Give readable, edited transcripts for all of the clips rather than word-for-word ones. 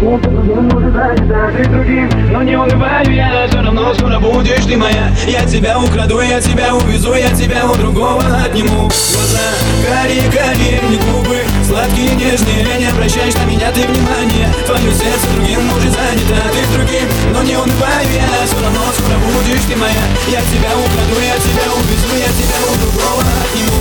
другим может занята, ты другим. Но не унываю я, все равно скоро будешь ты моя. Я тебя украду, я тебя увезу, я тебя у другого отниму. Глаза карие, не губы сладкие, нежные. Не обращаешь на меня ты внимания. Твое сердце другим может занято, ты другим. Но не унываю я, все равно скоро будешь ты моя. Я тебя украду, я тебя увезу, я тебя у другого отниму.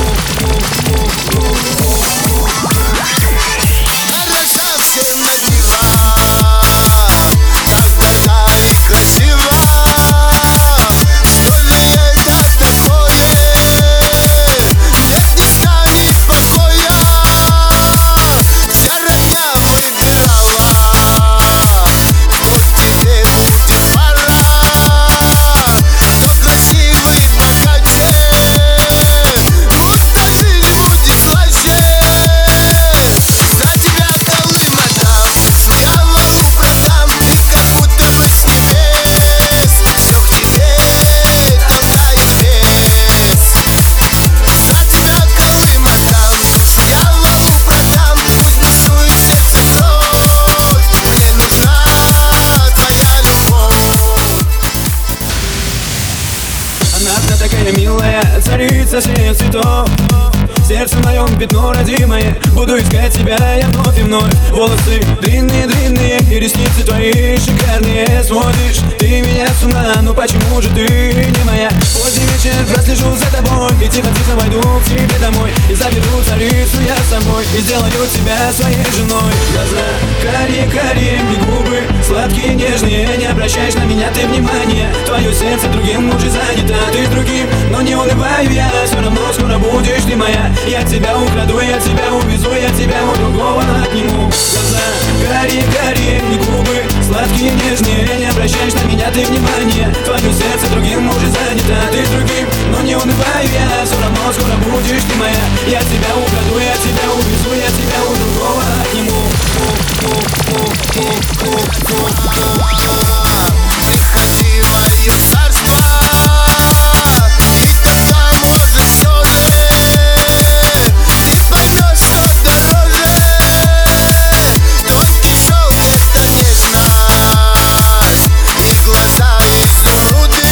Хороша всем на диво, так горда и красива. Что же это такое? Нет, не станет покоя. Вся родня выбирала, кто теперь будет пора. Кто красивый, богаче, ну скажи, будет слаще. За тебя Колым отдам, дьяволу продам. Ты как будто бы с небес, все к тебе только и без. За тебя Колым отдам, дьяволу продам. Пусть бушует сердце кровь, мне нужна твоя любовь. Она одна такая милая, царица всех цветов. В сердце моем пятно родимое, буду искать тебя я вновь и вновь. Волосы длинные и ресницы твои шикарные. Сводишь ты меня с ума, ну почему же ты не моя? Поздний вечер прослежу за тобой и тихо-тихо войду к тебе домой. И заберу царицу я с собой и сделаю тебя своей женой. Глаза карие, не губы сладкие, нежные. Не обращаешь на меня ты внимания. Твое сердце другим уже занято, ты другим. Но не унываю я, все равно скоро будешь ты моя. Я тебя украду, я тебя увезу, я тебя у другого отниму. Глаза карие, не губы сладкие, нежные. Не обращаешь на меня ты внимания. Твое сердце другим уже занято, ты другим. Но не унываю я, все равно скоро будешь ты моя. Я тебя украду, я тебя увезу, я тебя у другого отниму. Приходи в мое царство, и тогда, может, все же ты поймешь, что дороже. Тонкий шелк — это нежность, и глаза изумруды,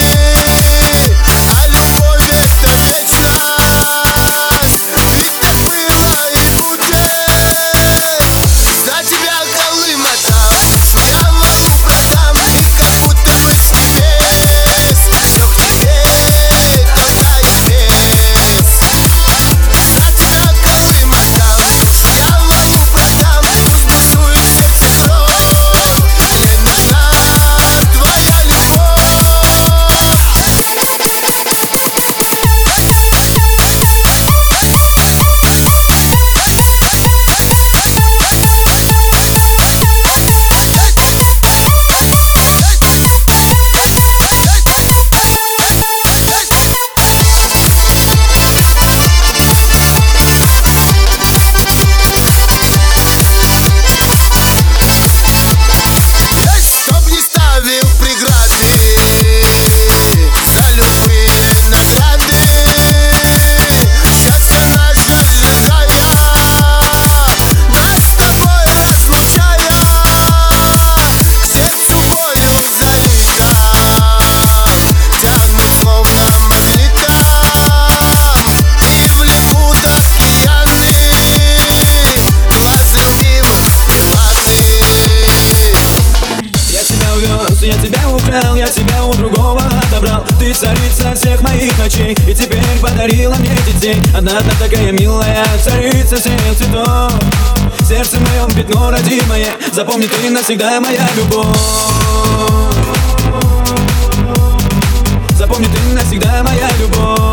а любовь — это вечность. Ведь так было и будет. За тебя Колым отдам, дьяволу продам. Ты как будто бы с небес, все к тебе только и без. За тебя Колым отдам, дьяволу продам. Пусть бушует сердце кровь, мне нужна твоя любовь. Чтоб не ставил преграды за любые награды. Счастье наше сжигая, нас с тобой разлучая. К сердцу болью залитам, тянут словно магнитом и влекут океаны. Глаз ленивых неладный. Я тебя увез, я тебя украл, я тебя у другого отобрал. Ты царица всех моих ночей и теперь подарила мне детей. Она одна такая милая, царица всех цветов. В сердце моем пятно родимое, запомни ты навсегда моя любовь. Запомни ты навсегда моя любовь.